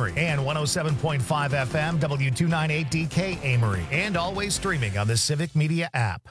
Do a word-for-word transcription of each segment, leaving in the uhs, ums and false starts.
Amory, and one oh seven point five F M, W two ninety-eight D K Amory, and always streaming on the Civic Media app.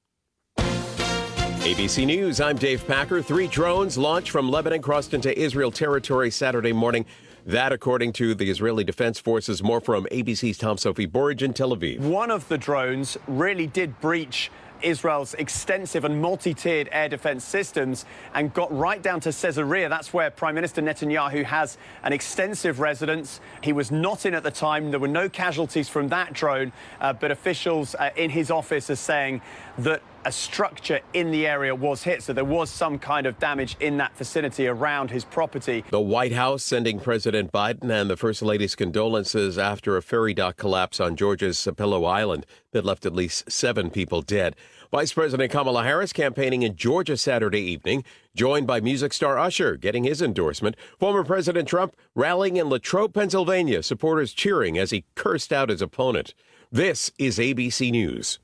A B C News, I'm Dave Packer. Three drones launched from Lebanon crossed into Israel territory Saturday morning. That, according to the Israeli Defense Forces. More from A B C's Tom Sophie Borge in Tel Aviv. One of the drones really did breach Israel's extensive and multi-tiered air defense systems and got right down to Caesarea. That's where Prime Minister Netanyahu has an extensive residence. He was not in at the time. There were no casualties from that drone, uh, but officials uh, in his office are saying that a structure in the area was hit, so there was some kind of damage in that vicinity around his property. The White House sending President Biden and the First Lady's condolences after a ferry dock collapse on Georgia's Sapelo Island that left at least seven people dead. Vice President Kamala Harris campaigning in Georgia Saturday evening, joined by music star Usher getting his endorsement. Former President Trump rallying in Latrobe, Pennsylvania, supporters cheering as he cursed out his opponent. This is A B C News.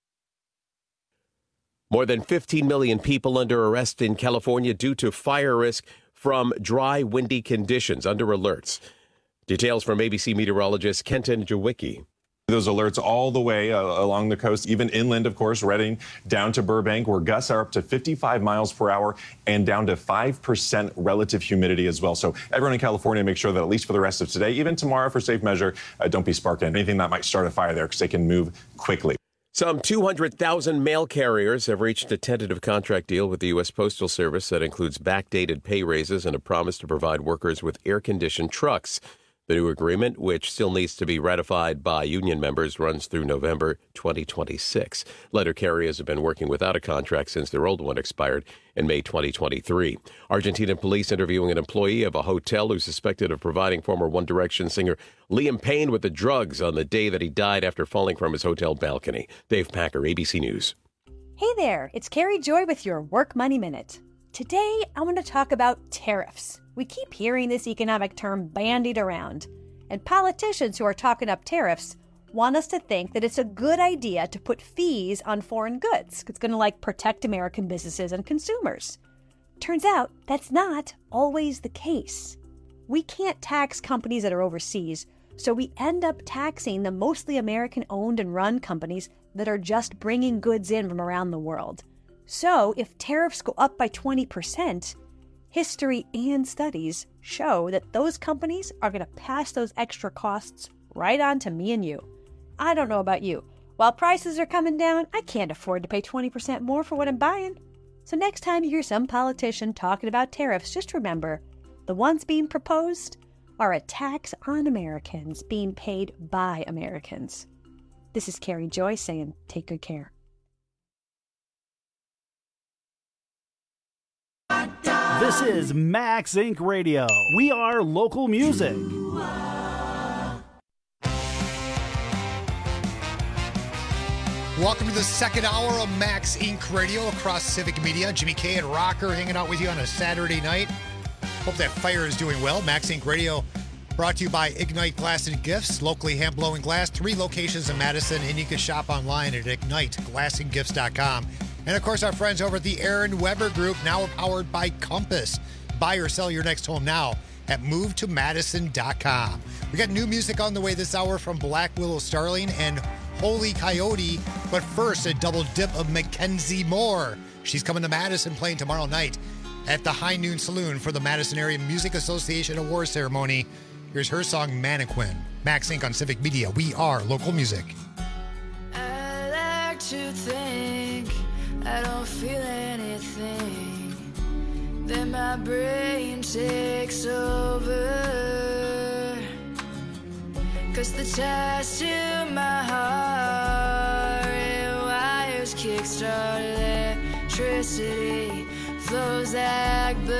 More than fifteen million people under arrest in California due to fire risk from dry, windy conditions under alerts. Details from A B C meteorologist Kenton Jawicki. Those alerts all the way uh, along the coast, even inland, of course, Redding down to Burbank, where gusts are up to fifty-five miles per hour and down to five percent relative humidity as well. So everyone in California, make sure that at least for the rest of today, even tomorrow for safe measure, uh, don't be sparking anything that might start a fire there because they can move quickly. Some two hundred thousand mail carriers have reached a tentative contract deal with the U S Postal Service that includes backdated pay raises and a promise to provide workers with air-conditioned trucks. The new agreement, which still needs to be ratified by union members, runs through November twenty twenty-six. Letter carriers have been working without a contract since their old one expired in May twenty twenty-three. Argentinian police interviewing an employee of a hotel who's suspected of providing former One Direction singer Liam Payne with the drugs on the day that he died after falling from his hotel balcony. Dave Packer, A B C News. Hey there, it's Carrie Joy with your Work Money Minute. Today, I want to talk about tariffs. We keep hearing this economic term bandied around, and politicians who are talking up tariffs want us to think that it's a good idea to put fees on foreign goods. It's going to like protect American businesses and consumers. Turns out that's not always the case. We can't tax companies that are overseas, so we end up taxing the mostly American-owned and run companies that are just bringing goods in from around the world. So if tariffs go up by twenty percent, history and studies show that those companies are going to pass those extra costs right on to me and you. I don't know about you. While prices are coming down, I can't afford to pay twenty percent more for what I'm buying. So next time you hear some politician talking about tariffs, just remember, the ones being proposed are a tax on Americans being paid by Americans. This is Carrie Joy saying, take good care. This is Max Inc Radio. We are local music. Welcome to the second hour of Max Inc Radio across Civic Media. Jimmy K and Rocker hanging out with you on a Saturday night. Hope that fire is doing well. Max Inc Radio brought to you by Ignite Glass and Gifts, locally hand-blowing glass, three locations in Madison, and you can shop online at ignite glass and gifts dot com. And, of course, our friends over at the Aaron Weber Group, now powered by Compass. Buy or sell your next home now at move to madison dot com. We got new music on the way this hour from Black Willow Starling and Holy Coyote. But first, a double dip of Mackenzie Moore. She's coming to Madison, playing tomorrow night at the High Noon Saloon for the Madison Area Music Association Awards Ceremony. Here's her song, Mannequin. Max Inc on Civic Media. We are local music. I like to think I don't feel anything, then my brain takes over, 'cause the ties to my heart and wires kickstart electricity, flows like blood,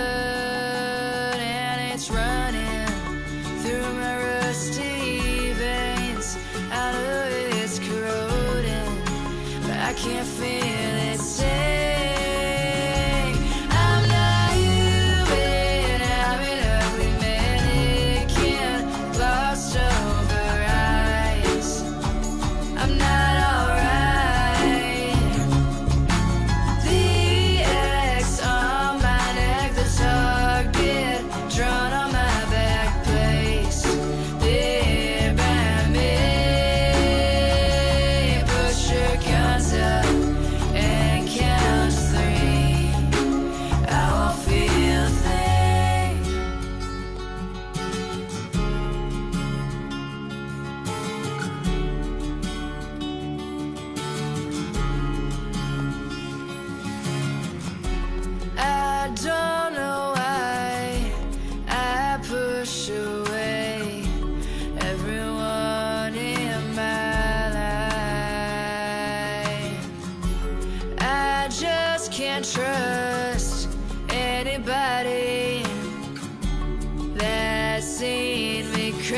and it's running through my rusty veins. I know it's corroding, but I can't feel it stay. I'm not human, I'm an ugly mannequin, lost over eyes. I'm not alright. The X on my neck, the target drawn on my back place. can't trust anybody that's seen me cry,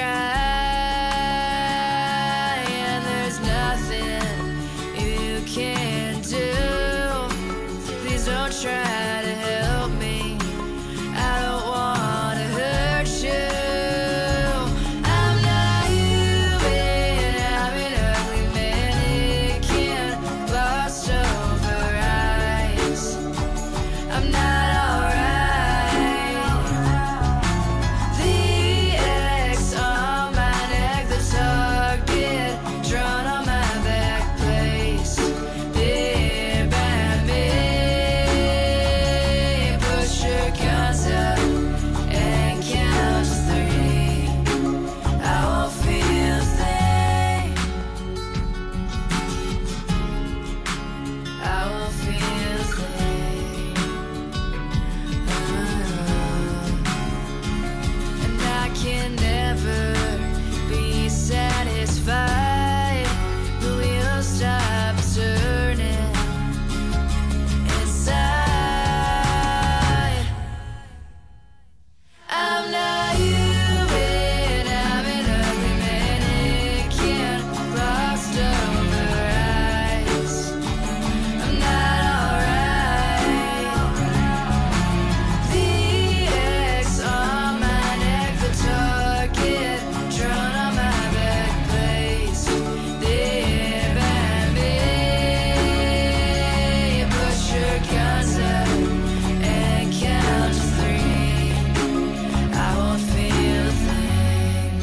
and there's nothing you can do. Please don't try to help me. I don't want to hurt you. I'm not human. I'm an ugly mannequin, lost over eyes. I'm not alright. The X on my neck, the target drawn on my back place. There by me, push your guns up and count to three. I won't feel a thing. I won't feel a thing. And I can never be satisfied. The wheels stop turning inside. I'm not human. I'm an ugly mannequin, lost over eyes. I'm not alright. The X on my neck, the target drawn on my back place. There by me, push your guns up and count to three. I won't feel a thing.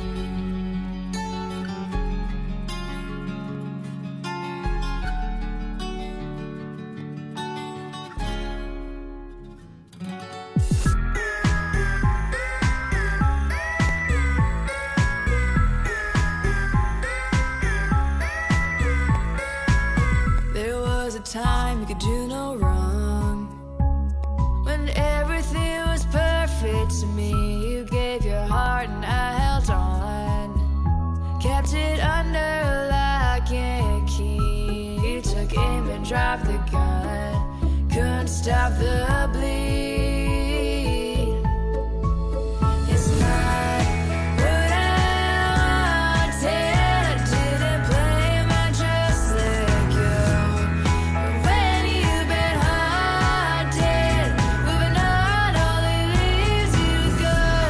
There was a time you could do no wrong, when everything was perfect to me. You gave your heart and I held on, kept it under lock and key. You took aim and dropped the gun, couldn't stop the bleed. It's not what I wanted. I didn't blame, I just let go. But when you've been haunted, moving on only leaves you with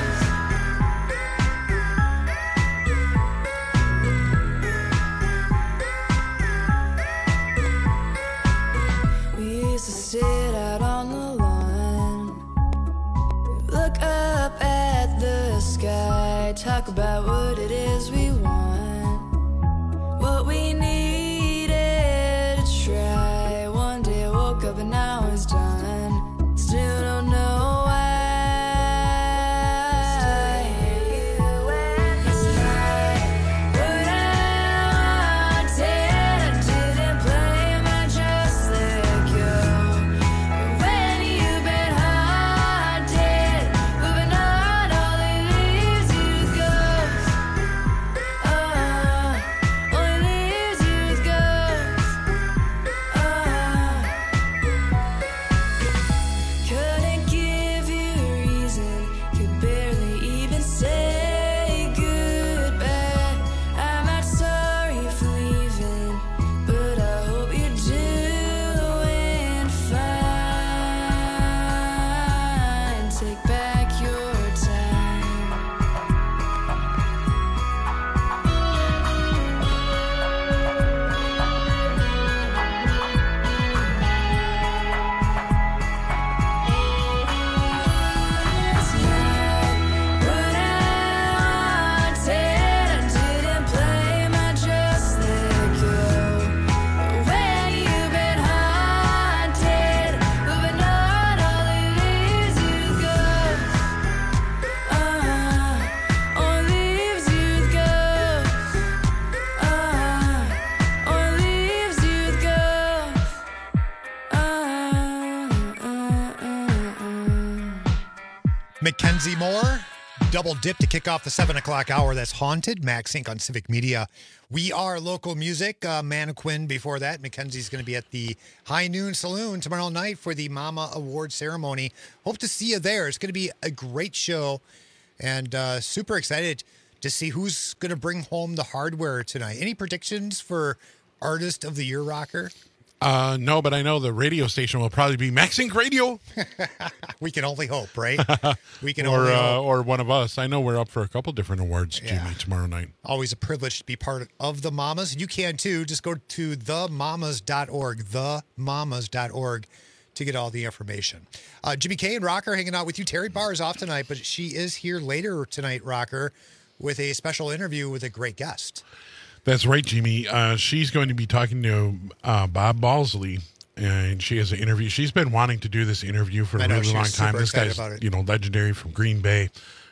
ghosts. We used to sit out on the lawn, look up at the sky, talk about what it is we want, what we needed to try. One day I woke up and now it's done. Still don't know why. It's not what I wanted. I didn't blame, I just let go. But when you've been haunted, moving on only leaves you with ghosts. Uh, only leaves you with ghosts. Uh, couldn't give you a reason, could barely even say goodbye. I'm not sorry for leaving, but I hope you're doing fine. Take back your time. It's not what I wanted. I didn't blame, I just let go. But when you've been haunted, moving on only leaves you with ghosts. Uh, only leaves you with ghosts. Uh, only leaves you with ghosts. Uh, uh, uh, uh. Mackenzie Moore, Double dip to kick off the seven o'clock hour. That's Haunted, Max Inc on Civic Media. We are local music. Uh, Mannequin before that. Mackenzie's going to be at the High Noon Saloon tomorrow night for the Mama Award ceremony. Hope to see you there. It's going to be a great show, and uh, super excited to see who's going to bring home the hardware tonight. Any predictions for Artist of the Year, Rocker? Uh, no, but I know the radio station will probably be Max Inc Radio. We can only hope, right? We can or only uh, hope. or one of us. I know we're up for a couple different awards, Yeah. Jimmy, tomorrow night. Always a privilege to be part of the Mamas. You can too. Just go to the mamas dot org, the mamas dot org to get all the information. Uh, Jimmy K and Rocker hanging out with you. Terry Barr is off tonight, but she is here later tonight, Rocker, with a special interview with a great guest. That's right, Jimmy. Uh, she's going to be talking to uh, Bob Balsley, and she has an interview. She's been wanting to do this interview for I a know, really she long was time. super This excited guy's, about it. you know, legendary from Green Bay.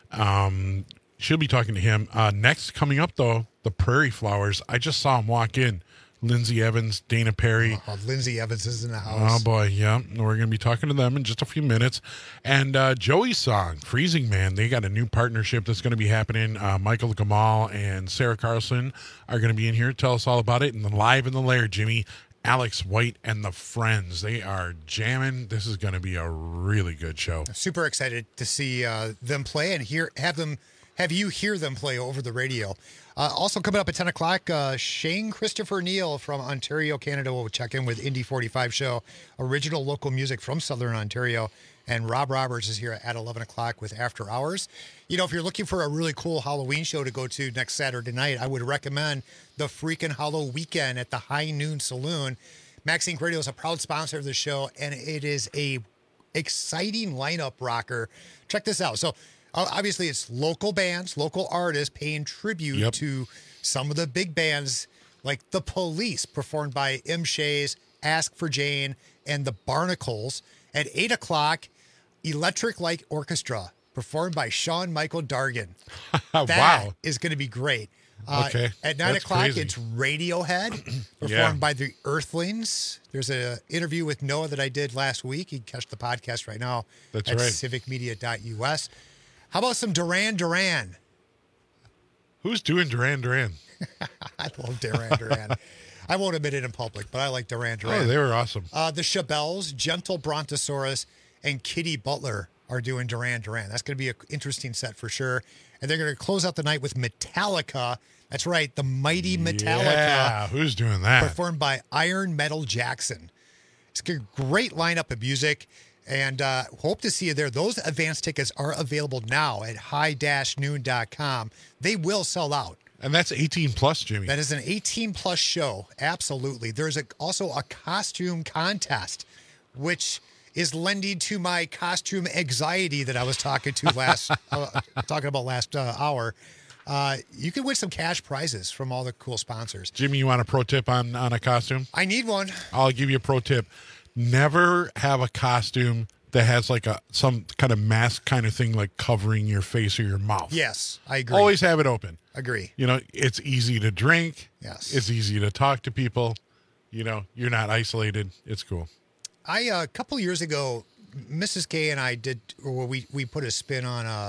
Um, she'll be talking to him. Uh, next, coming up, though, the Prairie Flowers. I just saw him walk in. Lindsay Evans, Dana Perry. Oh, Lindsay Evans is in the house. Oh, boy, yeah. We're going to be talking to them in just a few minutes. And uh, Joey's song, Freezing Man, they got a new partnership that's going to be happening. Uh, Michael Gamal and Sarah Carlson are going to be in here to tell us all about it. And then live in the lair, Jimmy, Alex White and the Friends. They are jamming. This is going to be a really good show. Super excited to see uh, them play and hear have them have you hear them play over the radio. Uh, also coming up at ten o'clock, uh, Shane Christopher Neal from Ontario, Canada will check in with Indy forty-five show, original local music from Southern Ontario. And Rob Roberts is here at eleven o'clock with After Hours. You know, if you're looking for a really cool Halloween show to go to next Saturday night, I would recommend the freaking Hallow Weekend at the High Noon Saloon. Max Inc Radio is a proud sponsor of the show, and it is a exciting lineup, Rocker. Check this out. So, uh, obviously, it's local bands, local artists paying tribute Yep. to some of the big bands like The Police, performed by M. Shays, Ask for Jane, and the Barnacles. At eight o'clock, Electric Light Orchestra, performed by Sean Michael Dargan. That Wow. is going to be great. Uh, Okay, At nine that's o'clock, crazy. it's Radiohead, performed Yeah. by the Earthlings. There's an interview with Noah that I did last week. You can catch the podcast right now That's at right. civic media dot U S. How about some Duran Duran? Who's doing Duran Duran? I love Duran Duran. I won't admit it in public, but I like Duran Duran. Oh, they were awesome. Uh, the Chabelles, Gentle Brontosaurus, and Kitty Butler are doing Duran Duran. That's going to be an interesting set for sure. And they're going to close out the night with Metallica. That's right, the mighty Metallica, Yeah, who's doing that? performed by Iron Metal Jackson. It's a great lineup of music, and uh, hope to see you there. Those advance tickets are available now at high dash noon dot com. They will sell out. And that's eighteen plus, Jimmy. That is an eighteen plus show. Absolutely. There's a, also a costume contest, which is lending to my costume anxiety that I was talking to last, uh, talking about last uh, hour. Uh, you can win some cash prizes from all the cool sponsors. Jimmy, you want a pro tip on, on a costume? I need one. I'll give you a pro tip. Never have a costume that has like a some kind of mask kind of thing like covering your face or your mouth. Yes, I agree. Always have it open. Agree. You know, it's easy to drink. Yes. It's easy to talk to people. You know, you're not isolated. It's cool. I uh, a couple years ago, Missus K and I did, or we we put a spin on uh,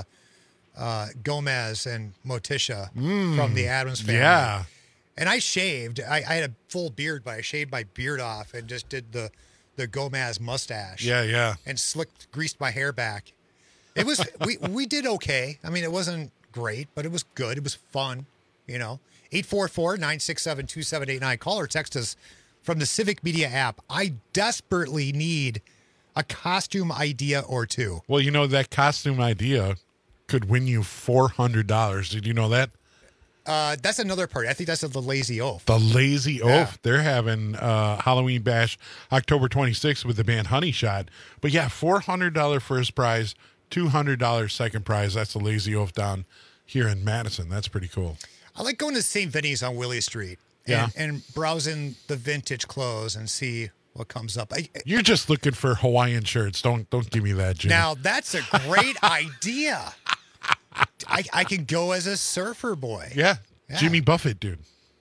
uh, Gomez and Morticia from the Addams Family. Yeah. And I shaved. I, I had a full beard, but I shaved my beard off and just did the the Gomez mustache. Yeah, yeah. And slicked, greased my hair back. It was we we did okay. I mean, it wasn't great, but it was good. It was fun. You know, eight four four, nine six seven, two seven eight nine. Call or text us from the Civic Media app. I desperately need a costume idea or two. Well, you know, that costume idea could win you four hundred dollars. Did you know that? Uh, that's another party. I think that's the Lazy Oaf. The Lazy Oaf. Yeah. They're having uh, Halloween Bash October twenty-sixth with the band Honey Shot. But yeah, four hundred dollars first prize, two hundred dollars second prize. That's the Lazy Oaf down here in Madison. That's pretty cool. I like going to Saint Vinny's on Willie Street and, Yeah. and browsing the vintage clothes and see what comes up. I, You're just looking for Hawaiian shirts. Don't don't give me that, Jimmy. now, that's a great idea. I, I can go as a surfer boy. yeah. Yeah. Jimmy Buffett, dude.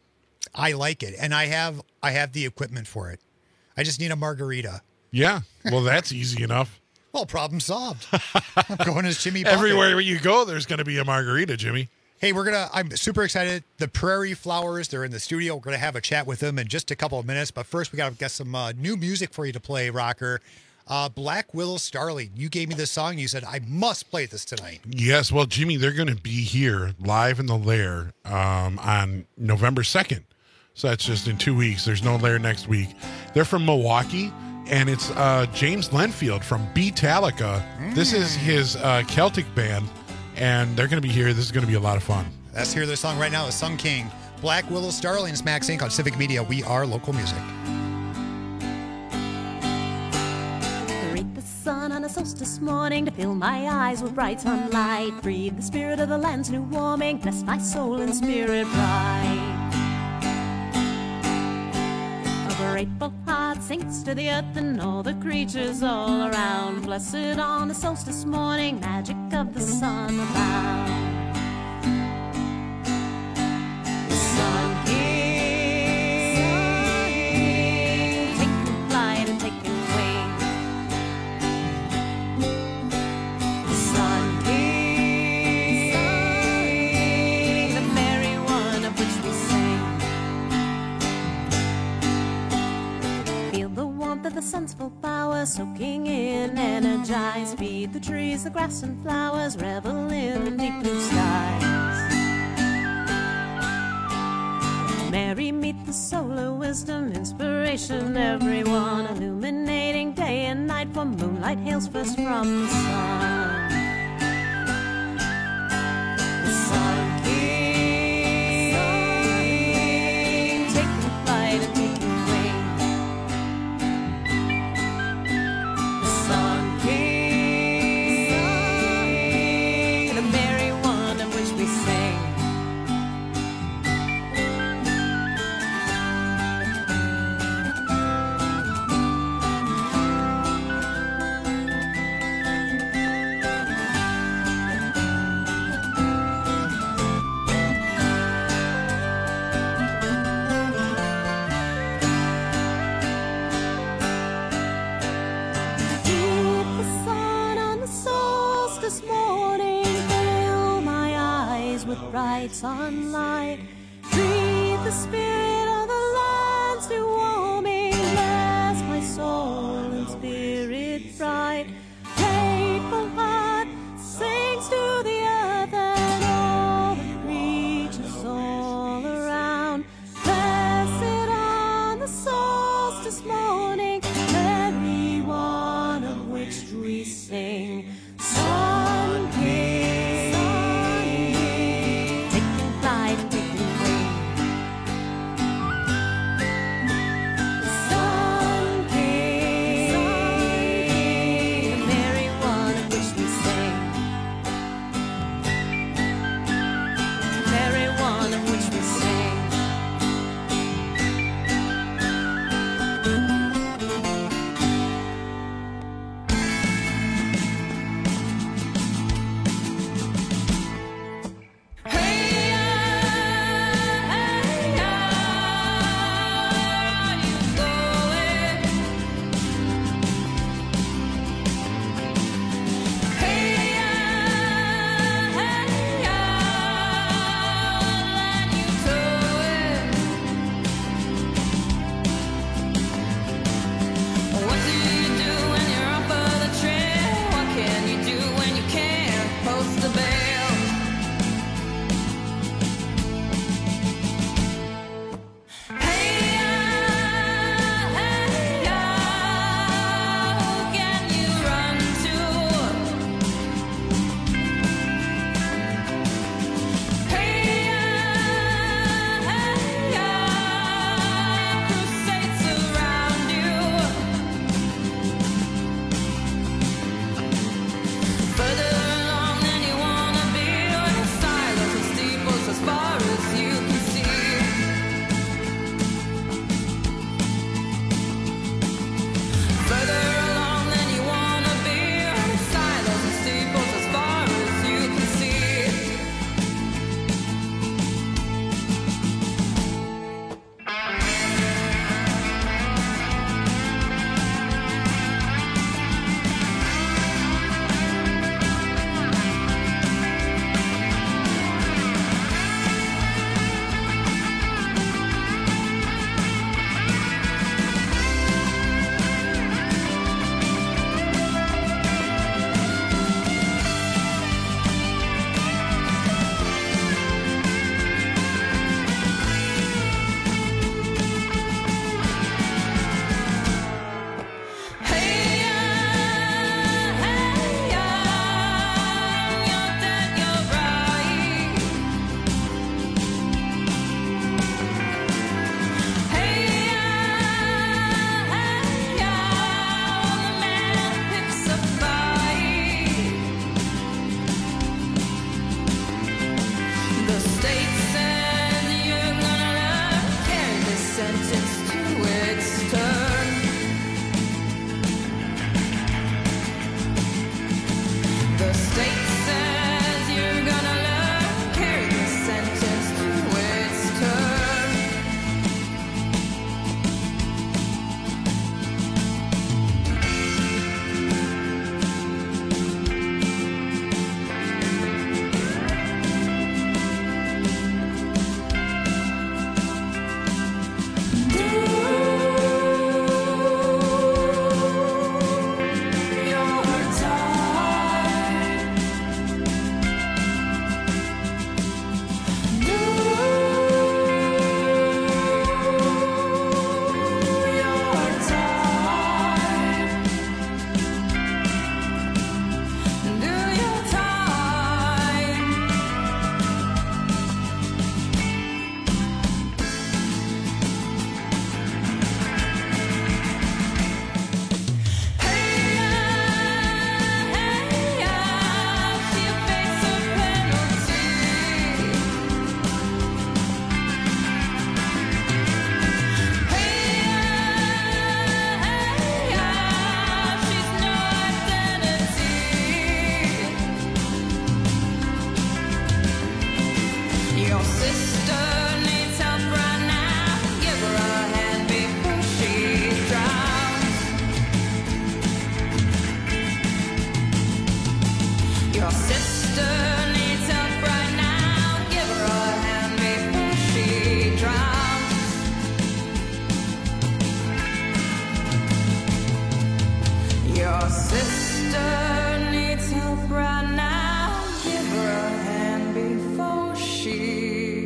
I like it, and I have I have the equipment for it. I just need a margarita. Yeah. Well, that's easy enough. Well, problem solved. I'm going as Jimmy Buffett. Everywhere you go, there's going to be a margarita, Jimmy. Hey, we're going to, I'm super excited. The Prairie Flowers, they're in the studio. We're going to have a chat with them in just a couple of minutes. But first, we got to get some uh, new music for you to play, Rocker. Uh, Black Willow Starling. You gave me this song. You said, I must play this tonight. Yes. Well, Jimmy, they're going to be here live in the Lair um, on November second. So that's just in two weeks. There's no Lair next week. They're from Milwaukee. And it's uh, James Lenfield from Beatallica. Mm. This is his uh, Celtic band, and they're going to be here. This is going to be a lot of fun. Let's hear their song right now. It's Sun King, Black Willow Starlings, Max Incorporated on Civic Media. We are local music. Greet the sun on a solstice morning to fill my eyes with bright sunlight. Breathe the spirit of the land's new warming. Bless my soul and spirit bright. Grateful heart sinks to the earth and all the creatures all around. Blessed on the solstice morning, magic of the sun abound. Sun King, taking flight and taking wing. Sun King, the merry one of which we sing. Of the sun's full power, soaking in, energized. Feed the trees, the grass and flowers, revel in deep blue skies. Mary, meet the solar wisdom, inspiration, everyone, illuminating day and night, for moonlight hails first from the sun. The Sun King, taking flight and taking bright sunlight. Breathe the spirit of the land's new warming. Bless my soul and spirit bright. Grateful heart sings to the earth and all the creatures all around. Blessed on the solstice morning, every one of which we sing. Sun King. The state says you're gonna carry this sentence to its turn. The state says you're gonna learn, carry this sentence to its turn. Your sister needs help right now. Give her a hand before she drowns. Your sister needs help right now. Give her a hand before she drowns. Your sister needs help right now. Give her a hand before she.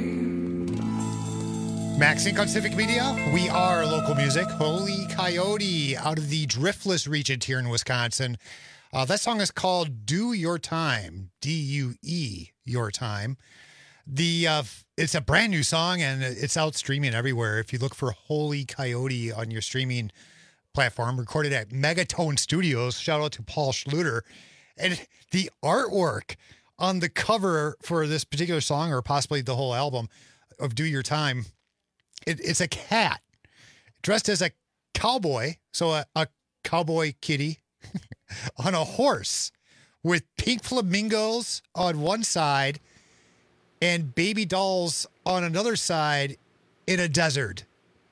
Max Inc on Civic Media. We are local music. Holy Coyote out of the Driftless region here in Wisconsin. Uh, that song is called Do Your Time. D U E, Your Time. The uh, It's a brand new song and it's out streaming everywhere. If you look for Holy Coyote on your streaming platform, recorded at Megatone Studios. Shout out to Paul Schluter. And the artwork on the cover for this particular song, or possibly the whole album of Do Your Time, it, it's a cat dressed as a cowboy, so a, a cowboy kitty on a horse with pink flamingos on one side and baby dolls on another side in a desert.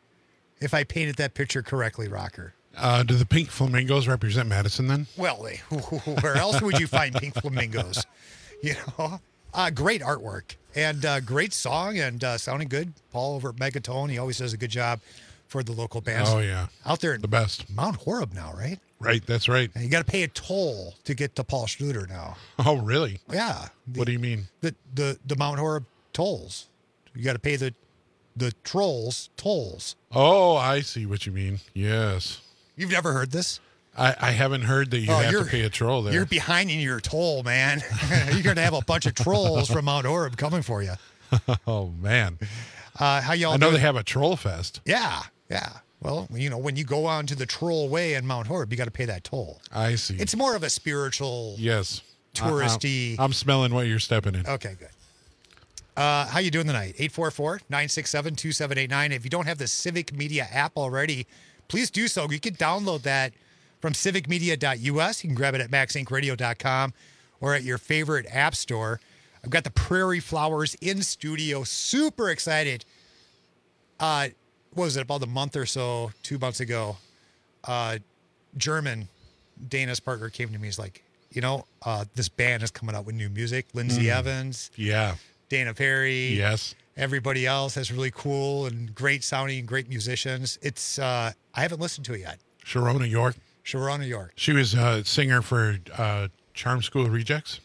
If I painted that picture correctly, Rocker. Uh, do the pink flamingos represent Madison then? Well, they, where else would you find pink flamingos? You know, uh, great artwork and uh, great song and uh, sounding good. Paul over at Megatone, he always does a good job for the local bands. Oh, yeah. Out there, the best. Mount Horeb now, right? Right, that's right. And you got to pay a toll to get to Paul Schluter now. Oh, really? Yeah. The, what do you mean? The the the Mount Horeb tolls. You got to pay the the trolls tolls. Oh, I see what you mean. Yes. You've never heard this? I, I haven't heard that you Oh, have you're- to pay a troll there. You're behind in your toll, man. You're going to have a bunch of trolls from Mount Horeb coming for you. Oh, man. Uh, how y'all I know doing? they have a troll fest. Yeah, yeah. Well, you know, when you go on to the Troll Way in Mount Horeb, you got to pay that toll. I see. It's more of a spiritual, yes. touristy. I, I'm smelling what you're stepping in. Okay, good. Uh, how you doing tonight? eight four four, nine six seven, two seven eight nine. If you don't have the Civic Media app already, please do so. You can download that from civic media dot u s. You can grab it at max inc radio dot com or at your favorite app store. I've got the Prairie Flowers in studio. Super excited. Uh, what was it, about a month or so, two months ago, uh, German, Dana's partner, came to me. He's like, you know, uh, this band is coming out with new music. Lindsay Mm. Evans. Yeah. Dana Perry. Yes. Everybody else has really cool and great sounding, great musicians. It's, uh, I haven't listened to it yet. Sharona York. Sharona York. She was a singer for uh, Charm School Rejects.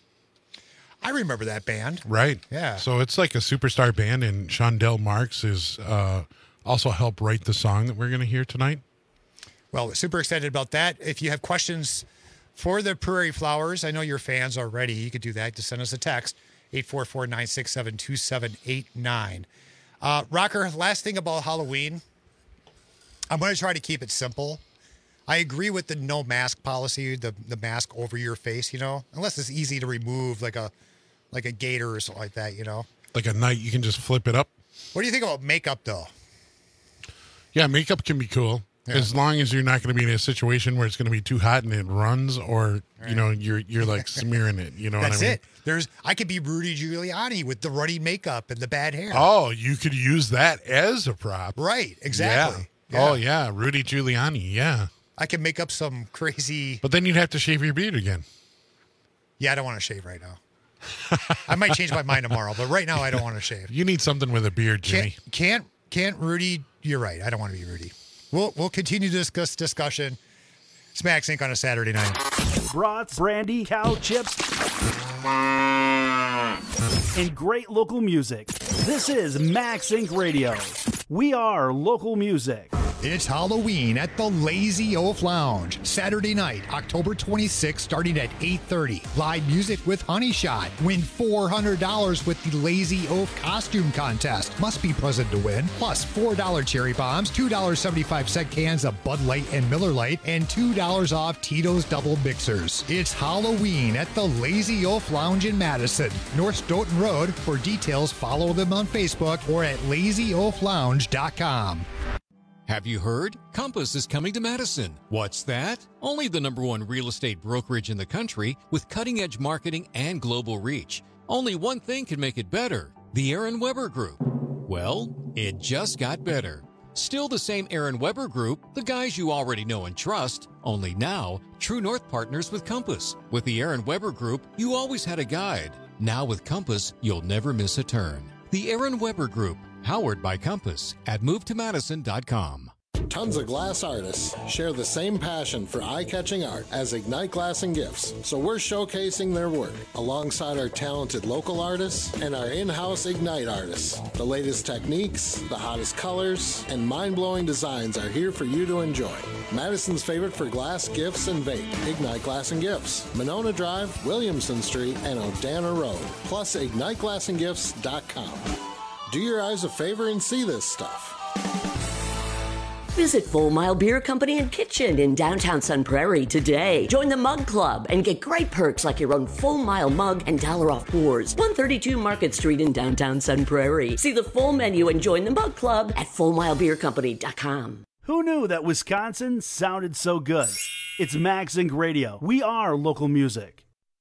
I remember that band. Right. Yeah. So it's like a superstar band, and Shondell Marks is uh, also helped write the song that we're going to hear tonight. Well, super excited about that. If you have questions for the Prairie Flowers, I know you're fans already. You could do that. Just send us a text, eight four four, nine six seven, two seven eight nine. Uh, Rocker, last thing about Halloween. I'm going to try to keep it simple. I agree with the no mask policy, the the mask over your face, you know, unless it's easy to remove, like a like a gator or something like that, you know. like a night, you can just flip it up. What do you think about makeup, though? Yeah, makeup can be cool. Yeah. As long as you're not going to be in a situation where it's going to be too hot and it runs, or right. you know, you're you're like smearing it. You know That's what I mean? it. There's I could be Rudy Giuliani with the ruddy makeup and the bad hair. Oh, you could use that as a prop. Right. Exactly. Yeah. Yeah. Oh yeah, Rudy Giuliani. Yeah. I can make up some crazy. But then you'd have to shave your beard again. Yeah, I don't want to shave right now. I might change my mind tomorrow, but right now I don't want to shave. You need something with a beard, Jimmy. Can't can't, can't Rudy? You're right. I don't want to be Rudy. We'll we'll continue to discuss discussion. Smacks Inc on a Saturday night. Brats, brandy, cow chips, and great local music. This is Max Incorporated. Radio. We are local music. It's Halloween at the Lazy Oaf Lounge. Saturday night, October twenty-sixth, starting at eight thirty. Live music with Honey Shot. Win four hundred dollars with the Lazy Oaf costume contest. Must be present to win. Plus four dollars cherry bombs, two dollars and seventy-five cents cans of Bud Light and Miller Lite, and two dollars off Tito's Double Mixers. It's Halloween at the Lazy Oaf Lounge in Madison, North Stoughton Road. For details, follow them on Facebook or at lazy oaf lounge dot com. Have you heard? Compass is coming to Madison. What's that? Only the number one real estate brokerage in the country with cutting-edge marketing and global reach. Only one thing can make it better. The Aaron Weber Group. Well, it just got better. Still the same Aaron Weber Group, the guys you already know and trust, only now, True North partners with Compass. With the Aaron Weber Group, you always had a guide. Now with Compass, you'll never miss a turn. The Aaron Weber Group, powered by Compass at move to madison dot com. Tons of glass artists share the same passion for eye-catching art as Ignite Glass and Gifts, so we're showcasing their work alongside our talented local artists and our in-house Ignite artists. The latest techniques, the hottest colors, and mind-blowing designs are here for you to enjoy. Madison's favorite for glass, gifts, and vape, Ignite Glass and Gifts, Monona Drive, Williamson Street, and Odana Road, plus ignite glass and gifts dot com. Do your eyes a favor and see this stuff. Visit Full Mile Beer Company and Kitchen in downtown Sun Prairie today. Join the Mug Club and get great perks like your own Full Mile mug and dollar off pours. one thirty-two Market Street in downtown Sun Prairie. See the full menu and join the Mug Club at full mile beer company dot com. Who knew that Wisconsin sounded so good? It's Max Inc Radio. We are local music.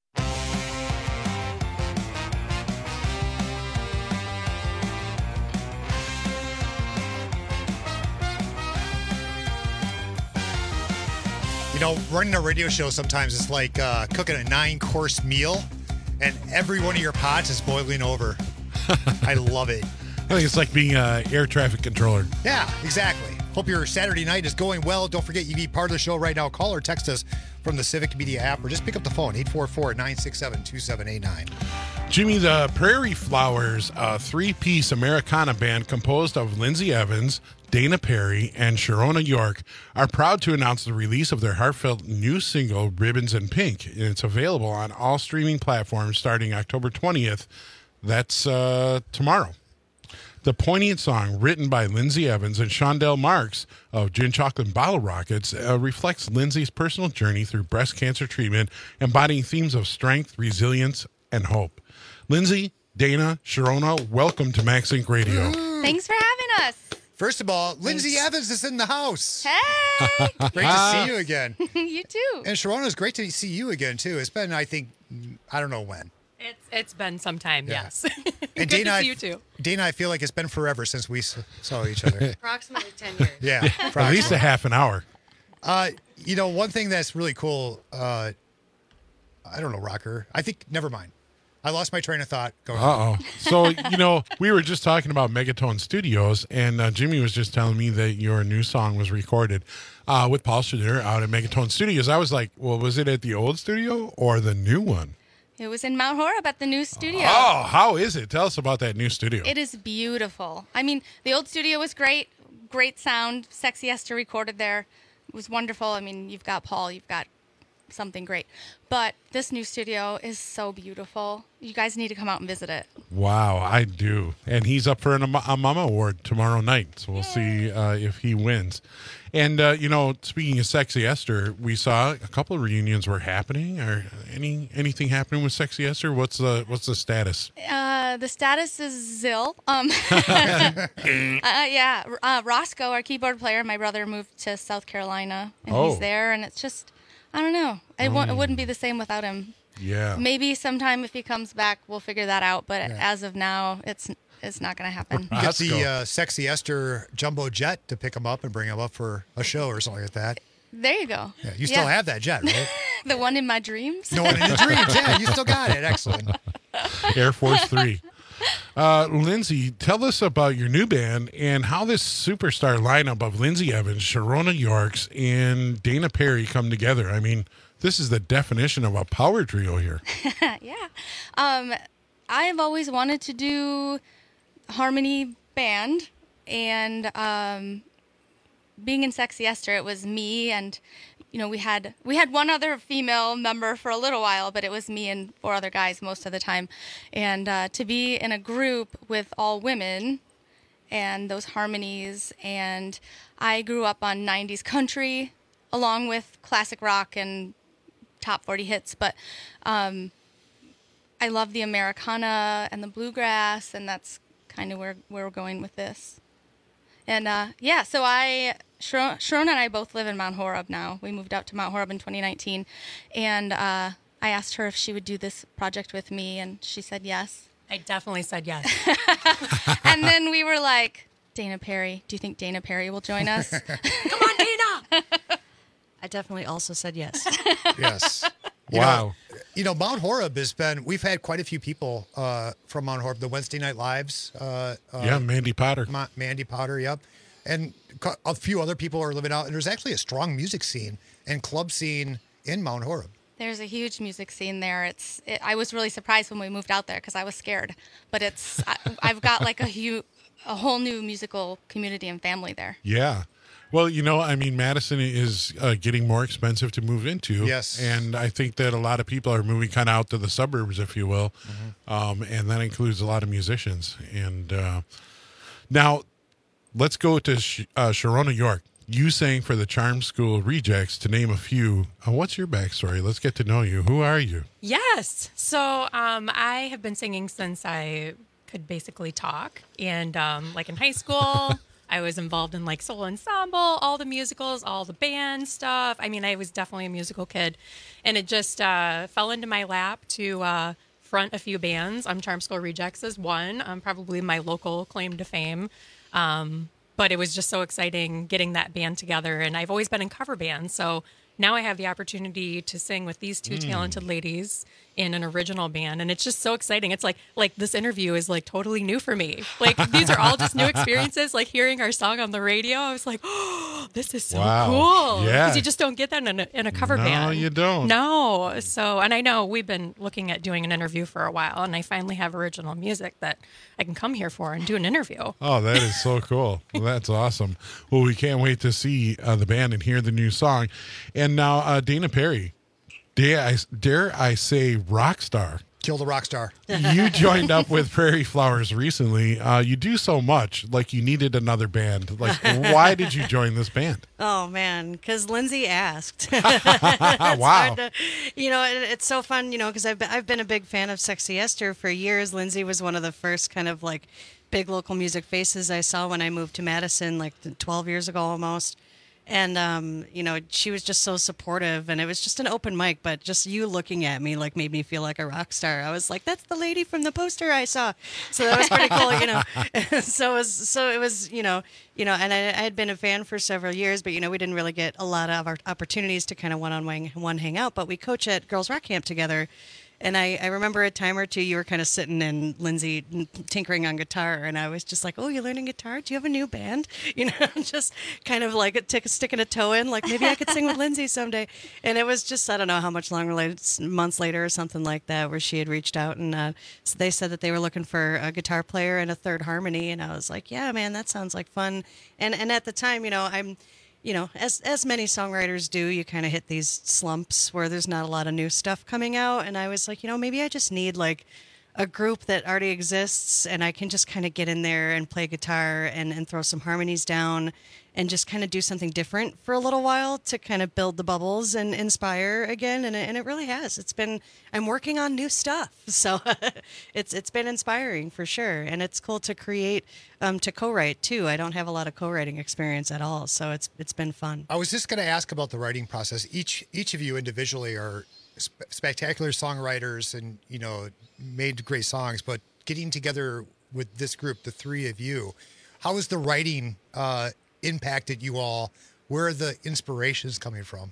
You know, running a radio show sometimes is like uh, cooking a nine-course meal, and every one of your pots is boiling over. I love it. I think it's like being an air traffic controller. Yeah, exactly. Hope your Saturday night is going well. Don't forget, you can be part of the show right now. Call or text us from the Civic Media app, or just pick up the phone, eight four four, nine six seven, two seven eight nine. Jimmy, the Prairie Flowers, a three-piece Americana band composed of Lindsay Evans, Dana Perry, and Sharona York, are proud to announce the release of their heartfelt new single, Ribbons in Pink. And it's available on all streaming platforms starting October twentieth. That's uh, tomorrow. The poignant song, written by Lindsay Evans and Shondell Marks of Gin Chocolate Bottle Rockets, uh, reflects Lindsay's personal journey through breast cancer treatment, embodying themes of strength, resilience, and hope. Lindsay, Dana, Sharona, welcome to Max Inc Radio. Thanks for having us. First of all, Lindsay Thanks. Evans is in the house. Hey! Great to see you again. You too. And Sharona, it's great to see you again, too. It's been, I think, I don't know when. It's It's been some time, Yeah. yes. And Good Dana, to I- see you too. Dana, I feel like it's been forever since we s- saw each other. Approximately ten years. Yeah. At least a half an hour. Uh, you know, one thing that's really cool, uh, I don't know, Rocker. I think, never mind. I lost my train of thought. Go ahead. Uh-oh. So, you know, we were just talking about Megatone Studios, and uh, Jimmy was just telling me that your new song was recorded uh, with Paul Schrader out at Megatone Studios. I was like, well, was it at the old studio or the new one? It was in Mount Horeb at the new studio. Oh, how is it? Tell us about that new studio. It is beautiful. I mean, the old studio was great. Great sound. Sexy Esther recorded there. It was wonderful. I mean, you've got Paul, you've got something great. But this new studio is so beautiful. You guys need to come out and visit it. Wow, I do. And he's up for an, a Mama Award tomorrow night, so we'll Yay. see uh, if he wins. And, uh, you know, speaking of Sexy Esther, we saw a couple of reunions were happening. Or any anything happening with Sexy Esther? What's the what's the status? Uh, the status is Zill. Um, uh, yeah, uh, Roscoe, our keyboard player, my brother moved to South Carolina, and Oh. he's there, and it's just, I don't know. It, won't, it wouldn't be the same without him. Yeah. Maybe sometime if he comes back, we'll figure that out. But Yeah. as of now, it's it's not going to happen. Get the uh, Sexy Esther jumbo jet to pick him up and bring him up for a show or something like that. There you go. Yeah, you still have that jet, right? The one in my dreams. No one in your dreams. Yeah, you still got it. Excellent. Air Force Three. Uh, Lindsay, tell us about your new band and how this superstar lineup of Lindsay Evans, Sharona Yorks, and Dana Perry come together. I mean, this is the definition of a power trio here. Yeah. Um, I've always wanted to do harmony band, and um, being in Sexy Esther, it was me and, you know, we had we had one other female member for a little while, but it was me and four other guys most of the time. And uh, to be in a group with all women and those harmonies, and I grew up on nineties country along with classic rock and top forty hits, but um, I love the Americana and the bluegrass, and that's kind of where, where we're going with this. And uh, yeah, so I, Sharon, Sharon and I both live in Mount Horeb now. We moved out to Mount Horeb in twenty nineteen, and uh, I asked her if she would do this project with me, and she said yes. I definitely said yes. And then we were like, Dana Perry, do you think Dana Perry will join us? Come on, Dana! I definitely also said yes. Yes. You Wow. know, you know, Mount Horeb has been, we've had quite a few people uh, from Mount Horeb, the Wednesday Night Lives. Uh, uh, Yeah, Mandy Potter. Ma- Mandy Potter, yep. And co- a few other people are living out. And there's actually a strong music scene and club scene in Mount Horeb. There's a huge music scene there. It's. It, I was really surprised when we moved out there because I was scared. But it's. I, I've got like a hu- a whole new musical community and family there. Yeah. Well, you know, I mean, Madison is uh, getting more expensive to move into. Yes. And I think that a lot of people are moving kind of out to the suburbs, if you will. Mm-hmm. Um, and that includes a lot of musicians. And uh, now let's go to Sh- uh, Sharona York. You sang for the Charm School Rejects, to name a few. Uh, what's your backstory? Let's get to know you. Who are you? Yes. So um, I have been singing since I could basically talk. And um, like in high school, I was involved in like soul ensemble, all the musicals, all the band stuff. I mean, I was definitely a musical kid. And it just uh, fell into my lap to uh, front a few bands. Um, Charm School Rejects is one, um, probably my local claim to fame. Um, but it was just so exciting getting that band together. And I've always been in cover bands. So now I have the opportunity to sing with these two Mm. talented ladies in an original band. And it's just so exciting. It's like, like this interview is like totally new for me. Like these are all just new experiences. Like hearing our song on the radio, I was like, oh, this is so Wow. cool. Yeah. Because you just don't get that in a, in a cover No, band. you don't. No. So, and I know we've been looking at doing an interview for a while, and I finally have original music that I can come here for and do an interview. Oh, that is so cool. Well, that's awesome. Well, we can't wait to see uh, the band and hear the new song. And now, uh, Dana Perry, dare I, dare I say rock star? Kill the rock star. You joined up with Prairie Flowers recently. Uh, you do so much, like you needed another band. Like, why did you join this band? Oh man, because Lindsay asked. Wow. Hard to- you know, it, it's so fun. You know, because I've been, I've been a big fan of Sexy Esther for years. Lindsay was one of the first kind of like big local music faces I saw when I moved to Madison, like twelve years ago almost. And, um, you know, she was just so supportive, and it was just an open mic, but just you looking at me, like, made me feel like a rock star. I was like, that's the lady from the poster I saw. So that was pretty cool, you know. so it was, so it was, you know, you know, and I, I had been a fan for several years, but, you know, we didn't really get a lot of our opportunities to kind of one-on-one one hang out, but we coach at Girls Rock Camp together. And I, I remember a time or two you were kind of sitting and Lindsay tinkering on guitar, and I was just like, oh, you're learning guitar? Do you have a new band? You know, just kind of like t- sticking a toe in, like maybe I could sing with Lindsay someday. And it was just, I don't know how much longer, later, months later or something like that, where she had reached out, and uh, so they said that they were looking for a guitar player and a third harmony. And I was like, yeah, man, that sounds like fun. And and at the time, you know, I'm... you know, as as many songwriters do, you kind of hit these slumps where there's not a lot of new stuff coming out. And I was like, you know, maybe I just need like a group that already exists, and I can just kind of get in there and play guitar and, and throw some harmonies down and just kind of do something different for a little while to kind of build the bubbles and inspire again. And it, and it really has. It's been, I'm working on new stuff. So it's it's been inspiring for sure. And it's cool to create, um, to co-write too. I don't have a lot of co-writing experience at all. So it's it's been fun. I was just going to ask about the writing process. Each each of you individually are sp- spectacular songwriters and, you know, made great songs, but getting together with this group, the three of you, how has the writing uh, impacted you all? Where are the inspirations coming from?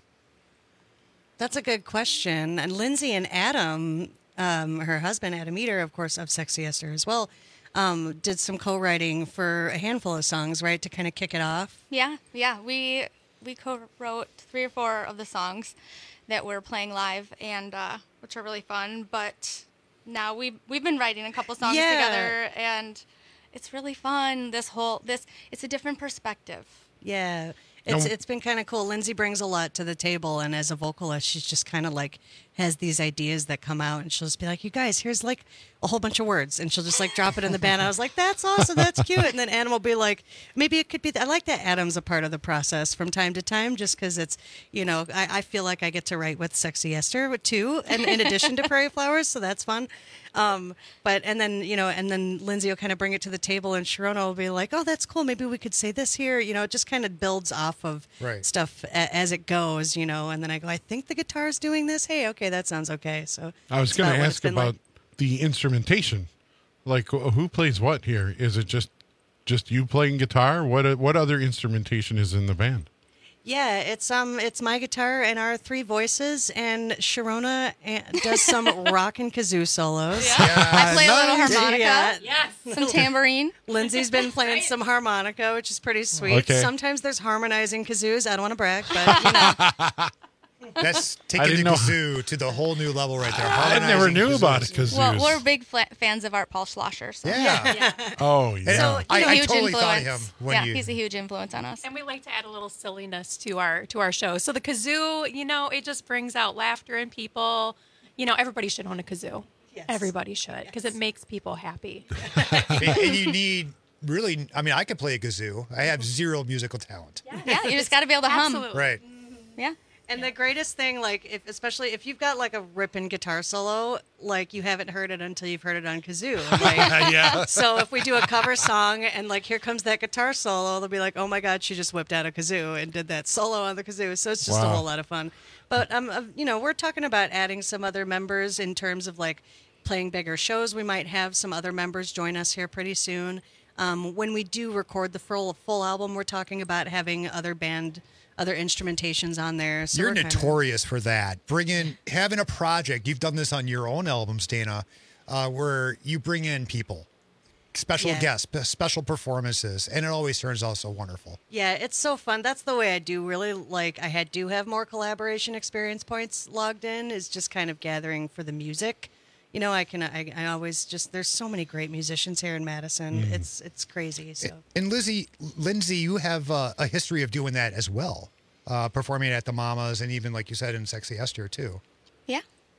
That's a good question. And Lindsay and Adam, um, her husband, Adam Eater, of course, of Sexy Esther as well, um, did some co-writing for a handful of songs, right, to kind of kick it off? Yeah, yeah. We we co-wrote three or four of the songs that we're playing live, and uh, which are really fun. But now we we've been writing a couple songs Yeah. together, and it's really fun. This whole this it's a different perspective. Yeah. It's No. it's been kind of cool. Lindsay brings a lot to the table, and as a vocalist, she's just kind of like has these ideas that come out, and she'll just be like, "You guys, here's like a whole bunch of words," and she'll just like drop it in the band. I was like, "That's awesome, that's cute." And then Adam will be like, "Maybe it could be." Th- I like that Adam's a part of the process from time to time, just because it's, you know, I, I feel like I get to write with Sexy Esther too, and in addition to Prairie Flowers, so that's fun. Um, but and then you know, and then Lindsay will kind of bring it to the table, and Sharona will be like, "Oh, that's cool. Maybe we could say this here." You know, it just kind of builds off of Right. stuff a- as it goes. You know, and then I go, "I think the guitar's doing this. Hey, okay, that sounds okay." So I was it's going about to what it's ask been about like. the instrumentation. Like, wh- who plays what here? Is it just just you playing guitar? What what other instrumentation is in the band? Yeah, it's um, it's my guitar and our three voices, and Sharona eh, does some rock and kazoo solos. I play a little harmonica. Yeah. Yes. Some tambourine. Lindsay's been playing some harmonica, which is pretty sweet. Okay. Sometimes there's harmonizing kazoos. I don't want to brag, but you know. That's I taking the didn't know- kazoo to the whole new level right there. I never Harmonizing knew about kazoos. kazoos. Well, we're big fla- fans of Art Paul Schlosser. So. Yeah. Oh, And, yeah. uh, I, He's a I huge totally thought of him influence. when yeah, you. he's a huge influence on us. And we like to add a little silliness to our to our show. So the kazoo, you know, it just brings out laughter in people. You know, everybody should own a kazoo. Yes. Everybody should, because it makes people happy. and, and you need really. I mean, I could play a kazoo. I have zero musical talent. Yeah, you just got to be able to hum. Absolutely. Right. Yeah. And the greatest thing, like, if, especially if you've got like a ripping guitar solo, like you haven't heard it until you've heard it on kazoo. Like, Yeah. So if we do a cover song and like here comes that guitar solo, they'll be like, "Oh my God, she just whipped out a kazoo and did that solo on the kazoo." So it's just a Wow. whole lot of fun. But um, uh, you know, we're talking about adding some other members in terms of like playing bigger shows. We might have some other members join us here pretty soon. Um, when we do record the full full album, we're talking about having other band. Other instrumentations on there. So You're we're kinda- notorious for that. Bring in having a project. You've done this on your own albums, Dana, uh, where you bring in people, special Yeah. guests, p- special performances, and it always turns out so wonderful. Yeah, it's so fun. That's the way I do really like. I had do have more collaboration experience points logged in. Is just kind of gathering for the music. You know, I can. I, I always just. There's so many great musicians here in Madison. Mm. It's it's crazy. So And Lizzie, Lindsay, you have uh, a history of doing that as well, uh, performing at the Mamas, and even like you said in Sexy Esther too. Yeah.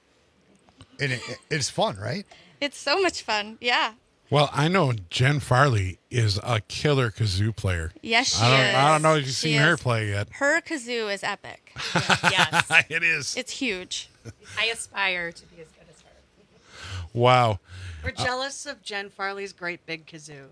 And it, it's fun, right? It's so much fun. Yeah. Well, I know Jen Farley is a killer kazoo player. Yes, she I don't, is. I don't know if you've She seen her is. play yet. Her kazoo is epic. Yes. It is. It's huge. I aspire to be as good as her. Wow. we're jealous of Jen Farley's great big kazoo.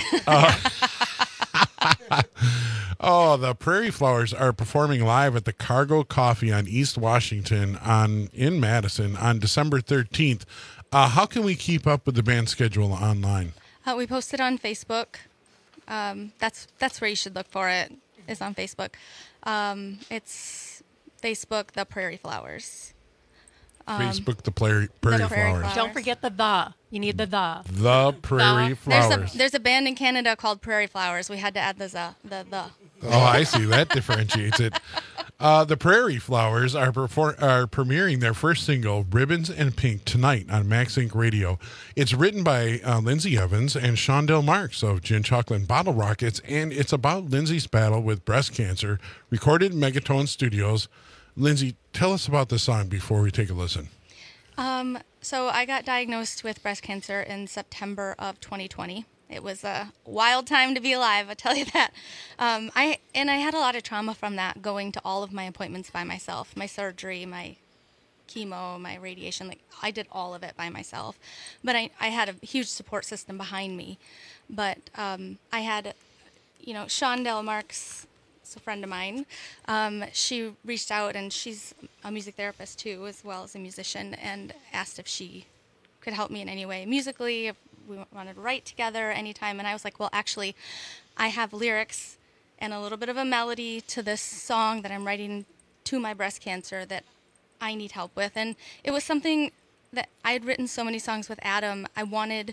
Oh, the Prairie Flowers are performing live at the Cargo Coffee on East Washington on in Madison on December thirteenth. Uh, how can we keep up with the band schedule online? Uh, we posted on Facebook. Um, that's that's where you should look for it. Is on Facebook. Um, it's Facebook, the Prairie Flowers. Um, Facebook, the Prairie, Prairie the Prairie Flowers. Flowers. Don't forget the the. You need the the. The Prairie There's Flowers. a there's a band in Canada called Prairie Flowers. We had to add the the the. the. Oh, I see. That differentiates it. Uh, the Prairie Flowers are, perform- are premiering their first single, Ribbons and Pink, tonight on Max Inc Radio. It's written by uh, Lindsay Evans and Shondell Marks of Gin Chocolate and Bottle Rockets, and it's about Lindsay's battle with breast cancer, recorded in Megatone Studios. Lindsay, tell us about the song before we take a listen. Um, so I got diagnosed with breast cancer in September of twenty twenty. It was a wild time to be alive, I tell you that. Um, I and I had a lot of trauma from that, going to all of my appointments by myself, my surgery, my chemo, my radiation. Like I did all of it by myself. But I, I had a huge support system behind me. But um, I had, you know, Shondell Marks, a friend of mine. Um, she reached out, and she's a music therapist too, as well as a musician, and asked if she could help me in any way musically, if we wanted to write together anytime. And I was like, well, actually, I have lyrics and a little bit of a melody to this song that I'm writing to my breast cancer that I need help with. And it was something that I had written so many songs with Adam. I wanted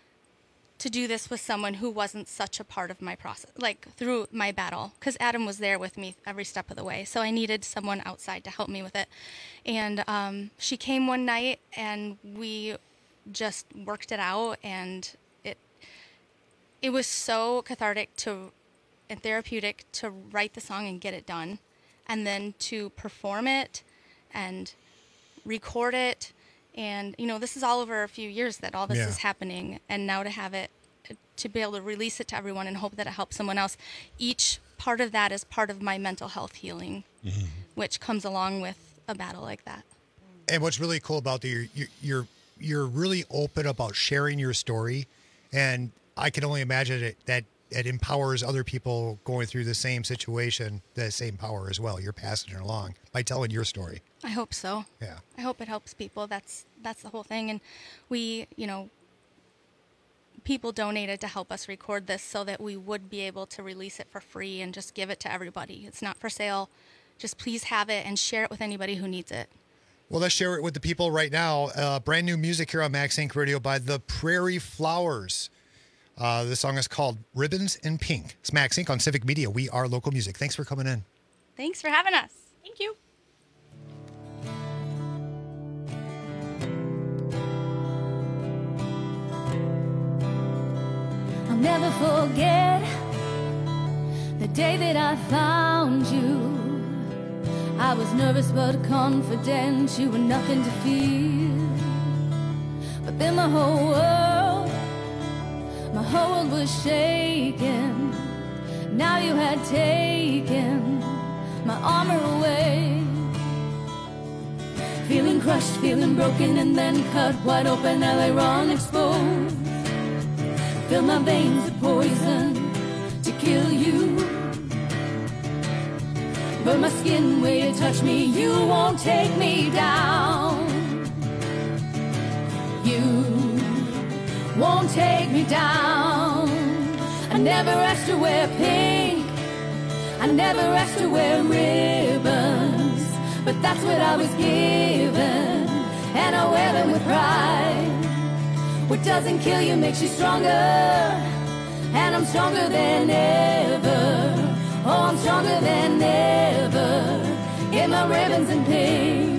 to do this with someone who wasn't such a part of my process, like through my battle, because Adam was there with me every step of the way. So I needed someone outside to help me with it. And um, she came one night, and we just worked it out, and it it was so cathartic to and therapeutic to write the song and get it done, and then to perform it and record it. And you know, this is all over a few years that all this Yeah. is happening, and now to have it, to be able to release it to everyone and hope that it helps someone else. Each part of that is part of my mental health healing, Mhm. which comes along with a battle like that. And what's really cool about the you're, you're you're really open about sharing your story, and I can only imagine it, that it empowers other people going through the same situation, the same power as well. You're passing it along by telling your story. I hope so. Yeah. I hope it helps people. That's that's the whole thing. And we, you know, people donated to help us record this so that we would be able to release it for free and just give it to everybody. It's not for sale. Just please have it and share it with anybody who needs it. Well, let's share it with the people right now. Uh, brand new music here on Max Inc Radio by the Prairie Flowers. Uh, the song is called Ribbons and Pink. It's Max Inc on Civic Media. We are local music. Thanks for coming in. Thanks for having us. Thank you. I'll never forget the day that I found you. I was nervous but confident, you were nothing to fear. But then my whole world, my whole world was shaking. Now you had taken my armor away. Feeling crushed, feeling broken, and then cut wide open, I lay wrong exposed. Fill my veins with poison to kill you. Burn my skin where you touch me, you won't take me down. You won't take me down. I never asked to wear pink, I never asked to wear ribbons, but that's what I was given, and I wear them with pride. What doesn't kill you makes you stronger, and I'm stronger than ever. Oh, I'm stronger than ever in my ribbons and pink.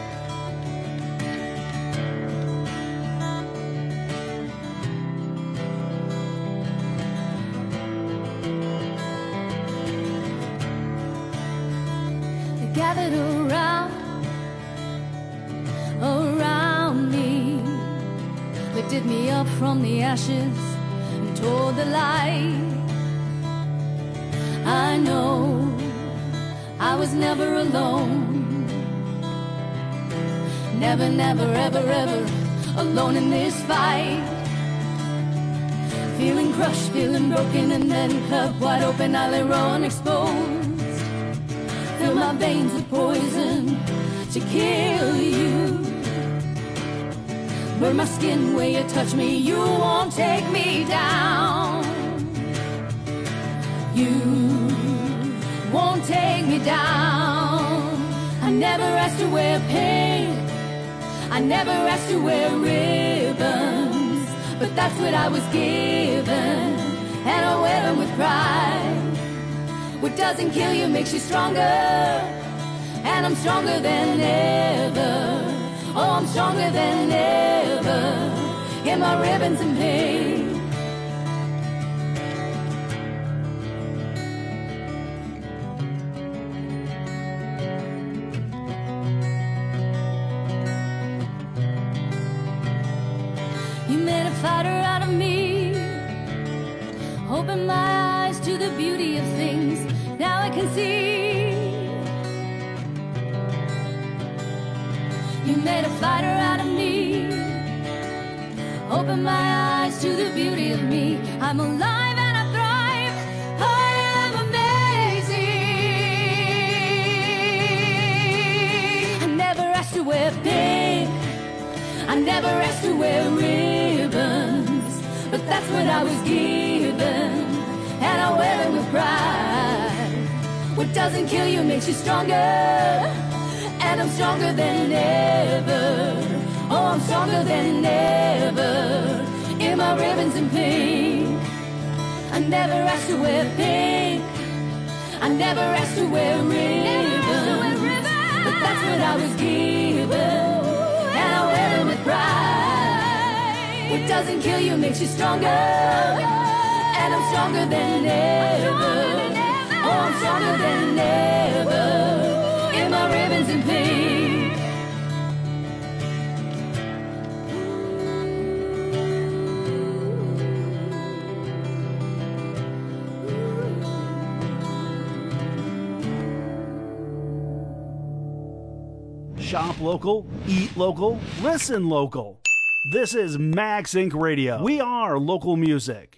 They gathered around, around me, lifted me up from the ashes and toward the light. I know I was never alone. Never, never, ever, ever alone in this fight. Feeling crushed, feeling broken, and then cut wide open, I lay raw and exposed. Fill my veins with poison to kill you. Burn my skin where you touch me, you won't take me down. You won't take me down. I never asked to wear pink, I never asked to wear ribbons, but that's what I was given, and I wear them with pride. What doesn't kill you makes you stronger, and I'm stronger than ever. Oh, I'm stronger than ever in my ribbons and pink. You made a fighter out of me. Open my eyes to the beauty of things. Now I can see. You made a fighter out of me. Open my eyes to the beauty of me. I'm alive and I thrive. I am amazing. I never asked to wear pink. I never asked to wear ribbons, but that's what I was given, and I wear them with pride. What doesn't kill you makes you stronger, and I'm stronger than ever. Oh, I'm stronger than ever in my ribbons and pink. I never asked to wear pink. I never asked to wear ribbons, but that's what I was given. Pride. What doesn't kill you makes you stronger, and I'm stronger than ever. Oh, I'm stronger than ever in my ribbons and pink. Shop local, eat local, listen local. This is Max Inc Radio. We are local music.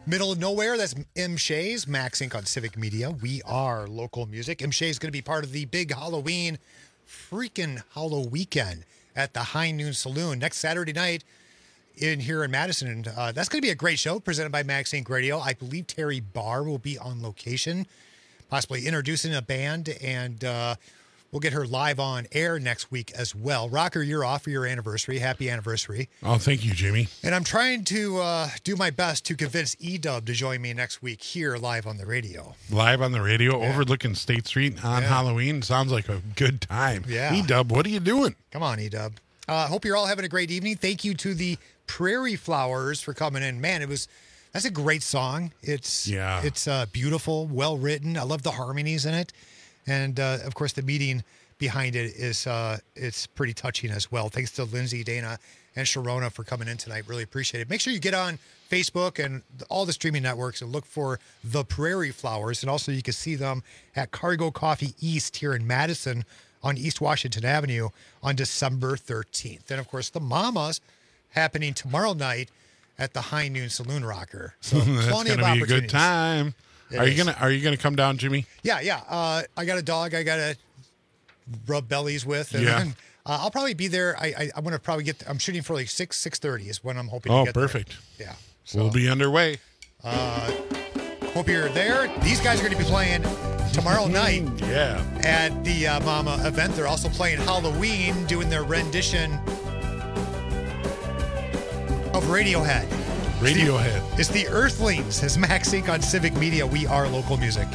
Middle of nowhere, that's M. Shays, Max Incorporated on Civic Media. We are local music. M. Shays is going to be part of the big Halloween freaking Hollow Weekend at the High Noon Saloon next Saturday night in here in Madison. And uh, that's going to be a great show presented by Max Inc Radio. I believe Terry Barr will be on location, possibly introducing a band, and uh, we'll get her live on air next week as well. Rocker, you're off for your anniversary. Happy anniversary. Oh, thank you, Jimmy. And I'm trying to uh, do my best to convince E-Dub to join me next week here live on the radio. Live on the radio, Yeah. overlooking State Street on Yeah. Halloween. Sounds like a good time. Yeah. E-Dub, what are you doing? Come on, E-Dub. I uh, hope you're all having a great evening. Thank you to the Prairie Flowers for coming in. Man, it was that's a great song. It's Yeah. it's uh, beautiful, well written. I love the harmonies in it, and uh, of course the meaning behind it is uh, it's pretty touching as well. Thanks to Lindsay, Dana, and Sharona for coming in tonight. Really appreciate it. Make sure you get on Facebook and all the streaming networks and look for the Prairie Flowers, and also you can see them at Cargo Coffee East here in Madison on East Washington Avenue on December thirteenth. And of course, the Mamas happening tomorrow night at the High Noon Saloon Rocker. So That's plenty of gonna be a opportunities. good time. It Are you is. gonna Are you gonna come down, Jimmy? Yeah, yeah. Uh, I got a dog I got to rub bellies with. And Yeah. then, uh, I'll probably be there. I, I, I'm going to probably get, I'm shooting for like six, six thirty is when I'm hoping to Oh, get perfect. there. Yeah. We'll be underway. Uh, hope you're there. These guys are going to be playing tomorrow night. Yeah. At the uh, Mama event. They're also playing Halloween, doing their rendition of Radiohead. Radiohead. It's the Earthlings. As Max Inc on Civic Media, we are local music.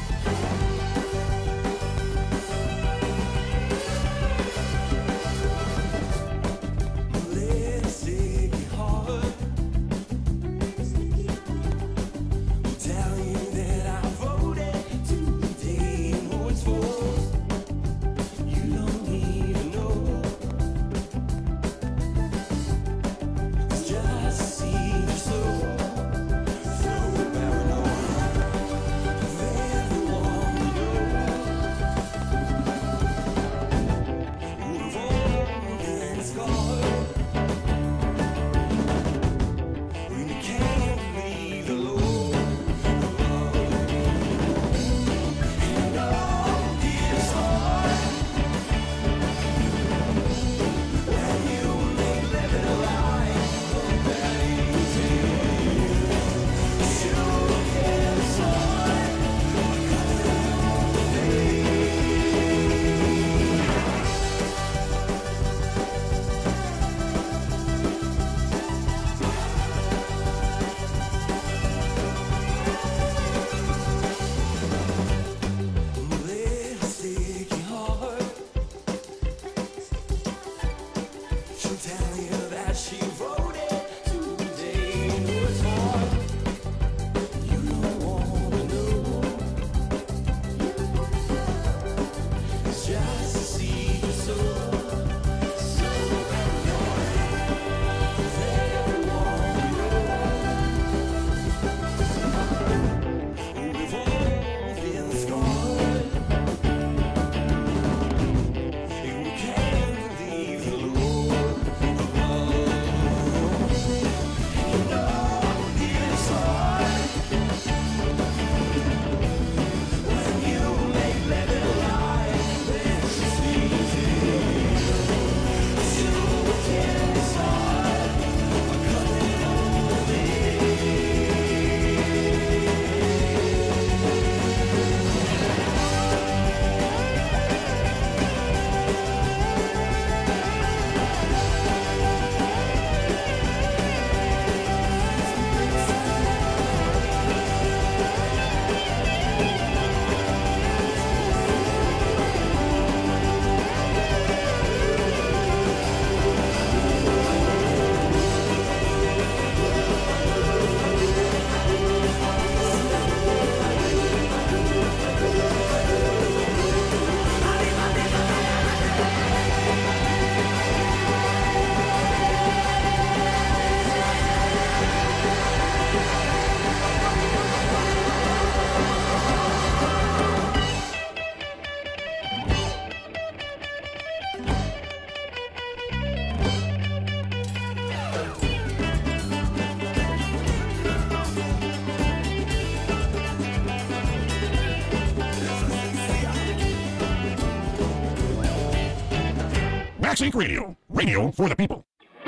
Just see the soul, so paranoid. Max Inc Radio. Radio for the people.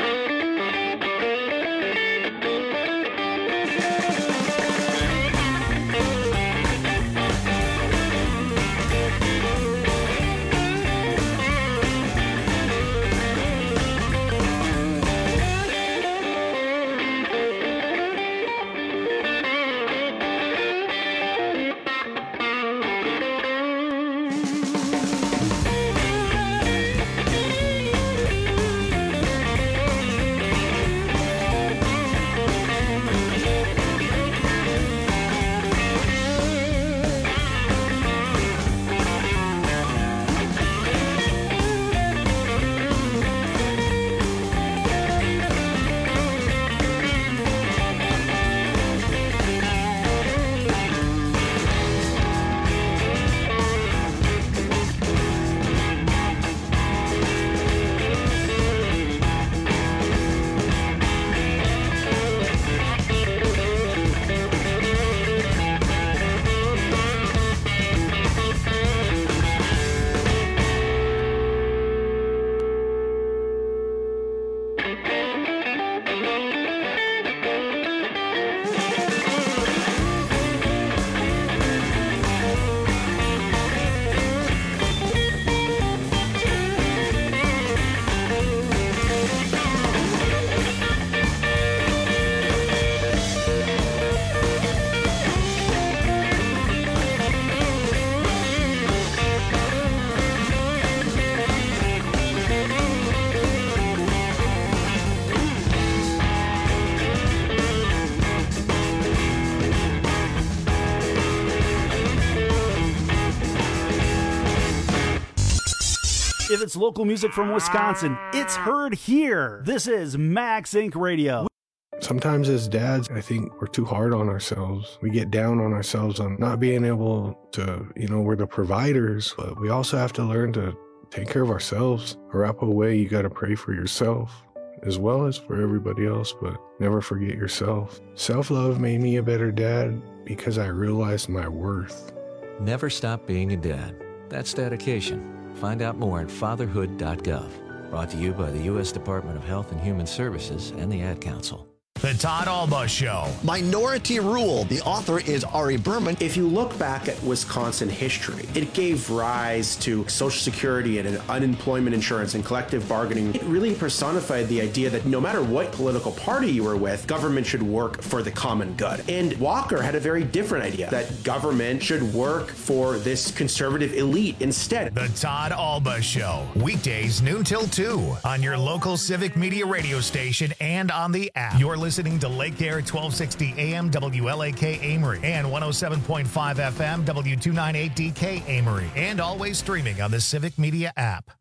If it's local music from Wisconsin, it's heard here. This is Max Inc Radio. Sometimes as dads, I think we're too hard on ourselves. We get down on ourselves on not being able to, you know, we're the providers, but we also have to learn to take care of ourselves. Arapaho way, you got to pray for yourself as well as for everybody else, but never forget yourself. Self-love made me a better dad because I realized my worth. Never stop being a dad. That's dedication. Find out more at fatherhood dot gov. Brought to you by the U S Department of Health and Human Services and the Ad Council. The Todd Alba Show. Minority Rule. The author is Ari Berman. If you look back at Wisconsin history, it gave rise to Social Security and unemployment insurance and collective bargaining. It really personified the idea that no matter what political party you were with, government should work for the common good. And Walker had a very different idea, that government should work for this conservative elite instead. The Todd Alba Show. Weekdays noon till two on your local Civic Media radio station and on the app. You're listening to Lake Air twelve sixty A M W L A K Amory and one oh seven point five F M W two ninety-eight D K Amory, and always streaming on the Civic Media app.